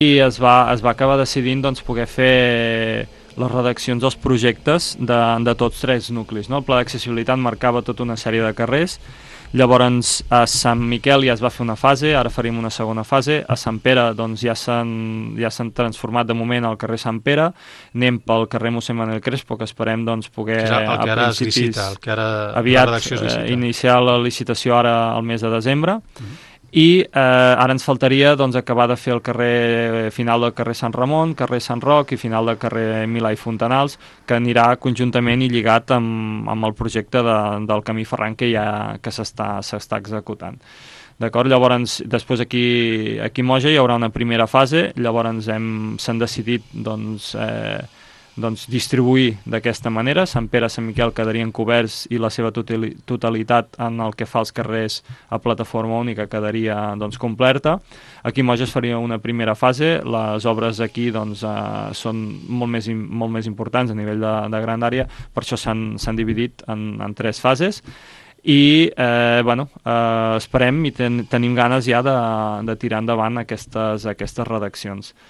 i es va acabar decidint doncs, poder fer les redaccions dels projectes de tots tres nuclis. No? El pla d'accessibilitat marcava tota una sèrie de carrers. Llavors a Sant Miquel ja es va fer una fase, ara faríem una segona fase. A Sant Pere doncs, ja s'han transformat de moment al carrer Sant Pere. Anem pel carrer mossèn Manuel Crespo, que esperem doncs, poder el que ara es licita, el que ara la redacció es licita. Iniciar la licitació ara al mes de desembre. I ara ens faltaria doncs, acabar de fer el carrer final del carrer Sant Ramon, carrer Sant Roc i final del carrer Milà i Fontanals, que anirà conjuntament i lligat amb el projecte del Camí Ferran que s'està executant. D'acord? Llavors, després aquí a Moja hi haurà una primera fase, llavors s'han decidit distribuir d'aquesta manera. Sant Pere i Sant Miquel quedarien coberts i la seva totalitat en el que fa als carrers a plataforma única quedaria completa. Aquí a Moja es faria una primera fase. Les obres aquí són molt més importants a nivell de grandària, per això s'han dividit en tres fases. I esperem i tenim ganes ja de tirar endavant aquestes redaccions.